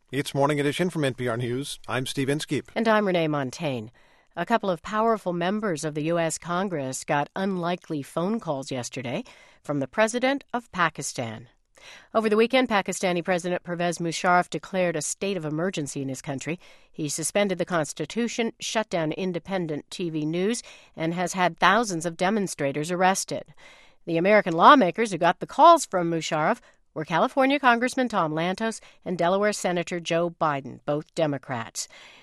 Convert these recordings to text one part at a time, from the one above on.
It's Morning Edition from NPR News. I'm Steve Inskeep. And I'm Renee Montagne. A couple of powerful members of the U.S. Congress got unlikely phone calls yesterday from the president of Pakistan. Over the weekend, Pakistani President Pervez Musharraf declared a state of emergency in his country. He suspended the constitution, shut down independent TV news, and has had thousands of demonstrators arrested. The American lawmakers who got the calls from Musharraf were California Congressman Tom Lantos and Delaware Senator Joe Biden, both Democrats.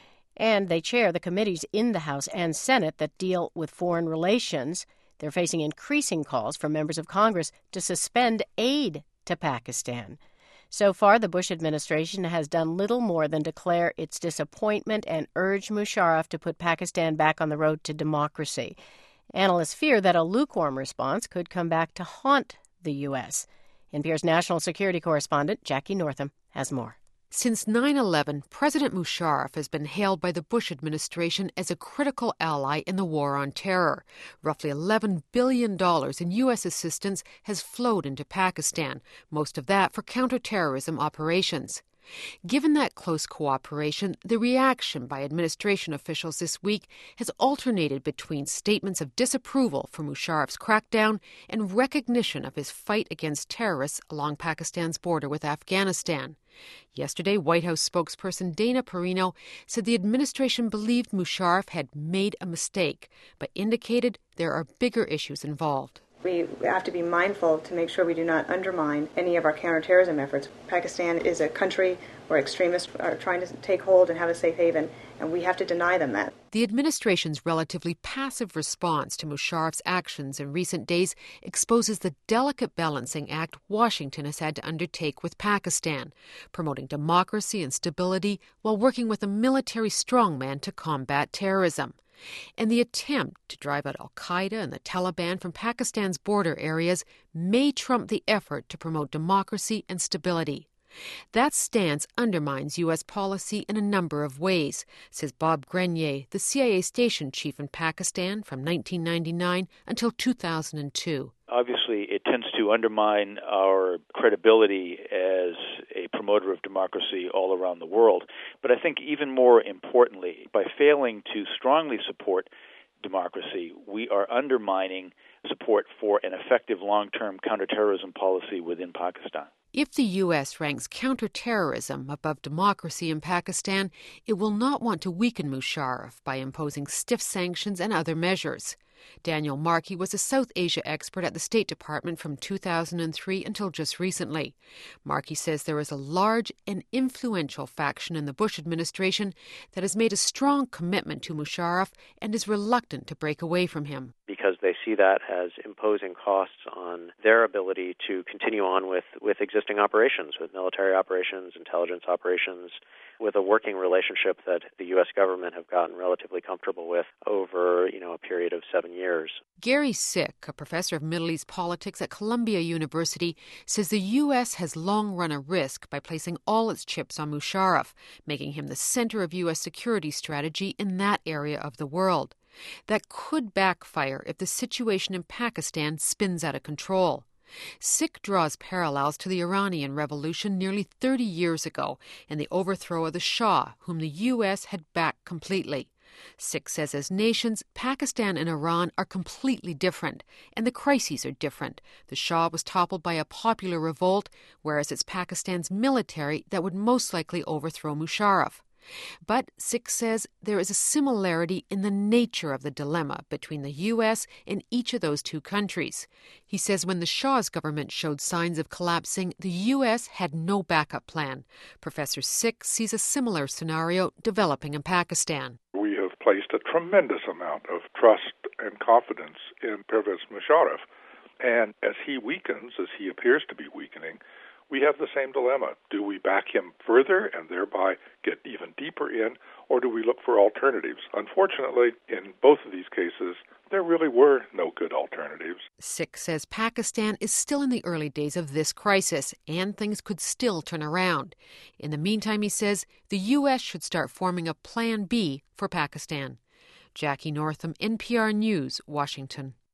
And they chair the committees in the House and Senate that deal with foreign relations. They're facing increasing calls from members of Congress to suspend aid to Pakistan. So far, the Bush administration has done little more than declare its disappointment and urge Musharraf to put Pakistan back on the road to democracy. Analysts fear that a lukewarm response could come back to haunt the U.S. NPR's national security correspondent, Jackie Northam, has more. Since 9/11, President Musharraf has been hailed by the Bush administration as a critical ally in the war on terror. Roughly $11 billion in U.S. assistance has flowed into Pakistan, most of that for counterterrorism operations. Given that close cooperation, the reaction by administration officials this week has alternated between statements of disapproval for Musharraf's crackdown and recognition of his fight against terrorists along Pakistan's border with Afghanistan. Yesterday, White House spokesperson Dana Perino said the administration believed Musharraf had made a mistake, but indicated there are bigger issues involved. We have to be mindful to make sure we do not undermine any of our counterterrorism efforts. Pakistan is a country where extremists are trying to take hold and have a safe haven, and we have to deny them that. The administration's relatively passive response to Musharraf's actions in recent days exposes the delicate balancing act Washington has had to undertake with Pakistan, promoting democracy and stability while working with a military strongman to combat terrorism. And the attempt to drive out al-Qaeda and the Taliban from Pakistan's border areas may trump the effort to promote democracy and stability. That stance undermines U.S. policy in a number of ways, says Bob Grenier, the CIA station chief in Pakistan from 1999 until 2002. Obviously, it tends to undermine our credibility as a promoter of democracy all around the world. But I think even more importantly, by failing to strongly support democracy, we are undermining support for an effective long-term counterterrorism policy within Pakistan. If the U.S. ranks counterterrorism above democracy in Pakistan, it will not want to weaken Musharraf by imposing stiff sanctions and other measures. Daniel Markey was a South Asia expert at the State Department from 2003 until just recently. Markey says there is a large and influential faction in the Bush administration that has made a strong commitment to Musharraf and is reluctant to break away from him. Because they see that as imposing costs on their ability to continue on with existing operations, with military operations, intelligence operations, with a working relationship that the U.S. government have gotten relatively comfortable with over, a period of 7 years. Gary Sick, a professor of Middle East politics at Columbia University, says the U.S. has long run a risk by placing all its chips on Musharraf, making him the center of U.S. security strategy in that area of the world. That could backfire if the situation in Pakistan spins out of control. Sick draws parallels to the Iranian Revolution nearly 30 years ago and the overthrow of the Shah, whom the U.S. had backed completely. Sick says as nations, Pakistan and Iran are completely different, and the crises are different. The Shah was toppled by a popular revolt, whereas it's Pakistan's military that would most likely overthrow Musharraf. But Sick says there is a similarity in the nature of the dilemma between the U.S. and each of those two countries. He says when the Shah's government showed signs of collapsing, the U.S. had no backup plan. Professor Sick sees a similar scenario developing in Pakistan. We have placed a tremendous amount of trust and confidence in Pervez Musharraf. And as he weakens, as he appears to be weakening, we have the same dilemma. Do we back him further and thereby get even deeper in, or do we look for alternatives? Unfortunately, in both of these cases, there really were no good alternatives. Sick says Pakistan is still in the early days of this crisis, and things could still turn around. In the meantime, he says, the U.S. should start forming a Plan B for Pakistan. Jackie Northam, NPR News, Washington.